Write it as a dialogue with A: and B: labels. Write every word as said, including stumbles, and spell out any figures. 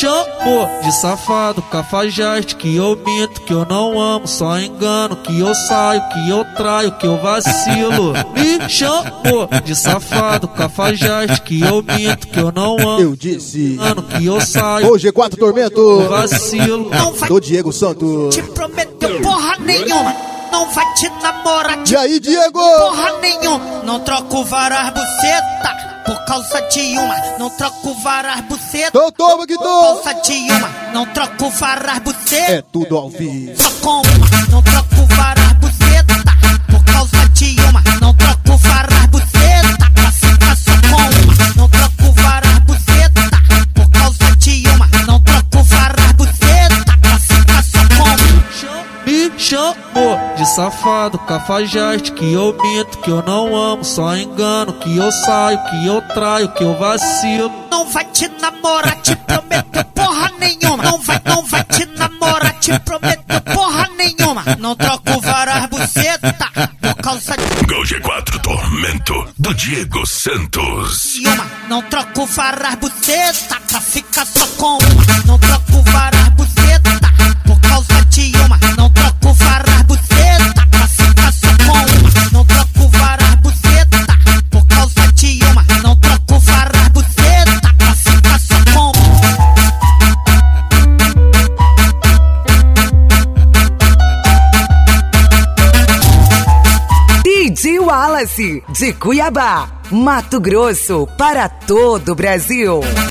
A: chamou de safado, cafajeste, que eu minto, que eu não amo, só engano, que eu saio, que eu traio, que eu vacilo. Me chamou de safado, cafajeste, que eu minto, que eu não amo,
B: eu disse,
A: engano, que eu saio.
B: Ô G quatro Tormento,
A: eu vacilo.
C: Não vai
B: do Diego Santos.
C: te prometeu porra nenhuma, não vai te namorar.
B: E aí, Diego?
C: Porra nenhuma, não troco varas buceta por causa de uma, não troco varas buceta.
B: Então toma que
C: Por
B: tô.
C: causa de uma, não troco varas buceta.
B: É tudo ao vivo.
C: Só com uma, não troco varas buceta por causa de uma, não troco varas buceta. Pra ficar só com uma, não troco varas buceta por causa de uma, não troco varas buceta. Pra ficar só com uma.
A: Me chamou de safado, cafajeste, que eu minto, que eu não amo, só engano, que eu saio, que eu traio, que eu vacilo.
C: Não vai te namorar, te prometo porra nenhuma. Não vai, não vai te namorar, te prometo porra nenhuma. Não troco varas buceta por causa de
D: Gol G quatro Tormento do Diego Santos.
C: uma. Não troco varas buceta pra ficar só com uma. Não troco varas buceta por causa de uma. Não troco varas buceta pra ficar só com uma. Não troco varas buceta por causa de uma. Não troco varas buceta pra ficar só com uma.
E: D J Wallace, de Cuiabá, Mato Grosso, para todo o Brasil.